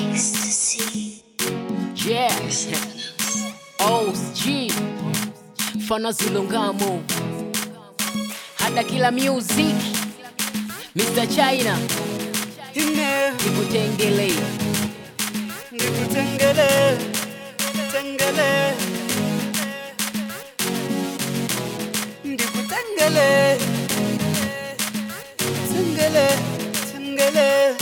Ecstasy. Yes. OG. Fana Zulungamo. Hada kila music. Mr. China. Nikutengele. Nikutengele. Tengele. Nikutengele. Tengele. Tengele.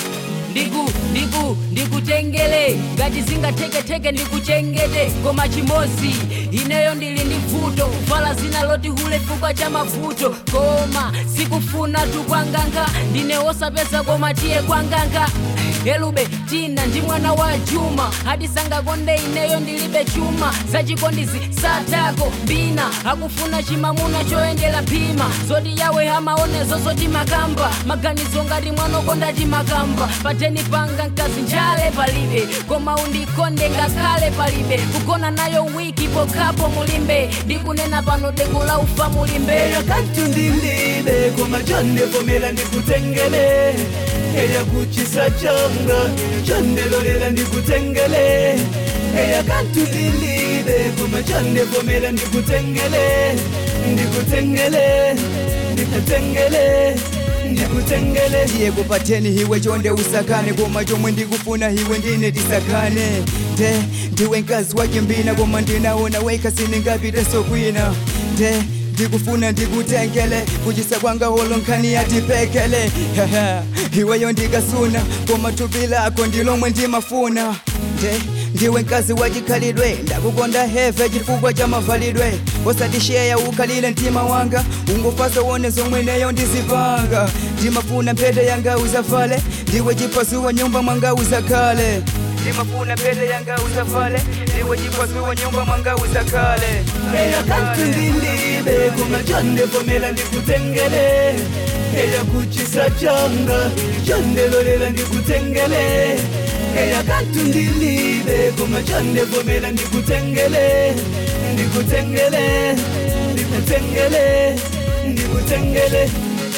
Ndikutengele ngati zingateke ndikuchengete koma chimozi ineyo ndili ndi vuto vala zina loti hule fukwa cha mavuto koma sikufuna tukwanganga ndine osapeza koma tiye kwanganga elube tina ndi mwana wa Juma hadi sangakonde ineyo ndilibe chuma zachikondizi satako bina akufuna chimamuna choendela pima zoti yawe hamaonezo zoti makamba maganizo ngati mwanokonda timakamba pateni panga nkazi njale palibe koma undikonde ngakhale palibe kugona nayo wiki pokapo mulimbe ndikunena pano dengu la ufa mulimbe Eya kantu ndilibe koma chonde vomera ndikutengele Eya kuchisa changa chonde lolela ndikutengele Eya kantu ndilibe koma chonde vomera ndikutengele Ndikutengele Ndikutengele Ndikutengele Ndiye kupateni hiwe chonde usakane koma chomwe ndikufuna hiwe ndine tisakane ndiwe nkazi wachimbina koma ndinaona weka siningapite sokwina ndikufuna ndikutengele kuchisa kwanga holo nkhani yatipekele iweyo ndikasuna koma thupi lako ndilomwe ndimafuna ndiwe nkazi wachikhalidwe ndakukonda heve chifukwa cha mavalidwe osatisheya ukhalile mtima wanga ungofaso wone zomwe neyo ndizipanga ndimafuna mphete yanga uzafale ndiwe chipasuwa nyumba mwanga uzakhale ndimafuna mphete yanga uzafale ndiwe chipasuwa nyumba mwanga uzakhale Eya kantu ndilibe koma chonde vomera ndikutengele Eya kuchisa changa chonde lolela ndikutengele Eya kantu ndilibe koma chonde vomera ndikutengele Ndikutengele Ndikutengele Ndikutengele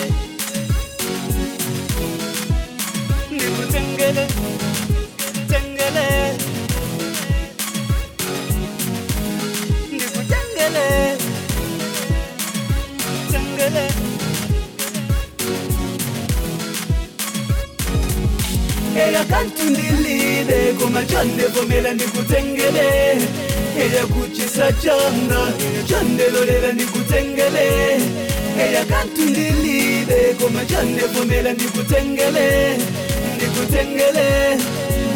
Ndikutengele Tengele Ndikutengele Tengele Eya kantu ndilibe koma chonde vomera ndikutengele Eya kuchisa changa chonde lolela ndikutengele Eya kantu ndilibe koma chonde vomera ndikutengele Ndikutengele